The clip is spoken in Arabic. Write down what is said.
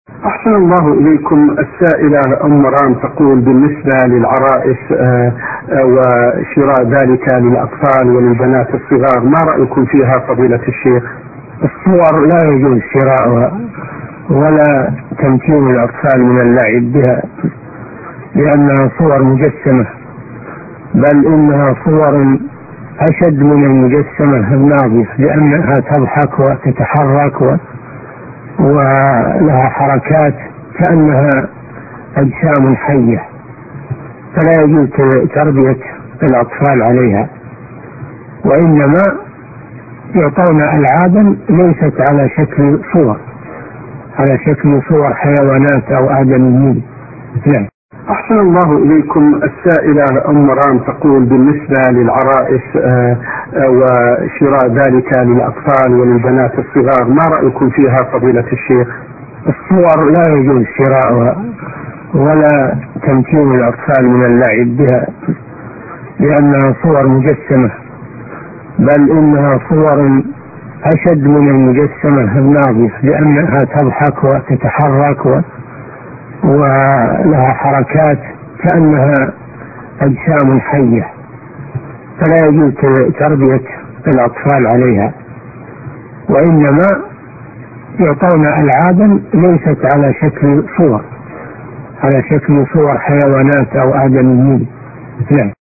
أحسن الله إليكم. السائلة أم مرام تقول بالنسبة للعرائس وشراء ذلك للأطفال وللبنات الصغار، ما رأيكم فيها فضيلة الشيخ؟ الصور لا يجوز شراءها ولا تمكين الأطفال من اللعب بها، لأنها صور مجسمة، بل إنها صور أشد من المجسمة الناظرة، لأنها تضحك وتتحرك ولها حركات كأنها أجسام حية، فلا يجوز تربية الأطفال عليها، وإنما يعطون ألعابا ليست على شكل صور، على شكل صور حيوانات أو آدميين. نعم. أحسن الله إليكم. السائلة أم مرام تقول بالنسبة للعرائس وشراء ذلك للأطفال وللبنات الصغار، ما رأيكم فيها فضيلة الشيخ؟ الصور لا يجوز شراءها ولا تمكين الأطفال من اللعب بها، لأنها صور مجسمة، بل إنها صور أشد من المجسمة الناظرة، لأنها تضحك وتتحرك ولها حركات كأنها أجسام حية، فلا يجوز تربية الأطفال عليها، وإنما يعطون ألعابا ليست على شكل صور، على شكل صور حيوانات أو آدميين. نعم.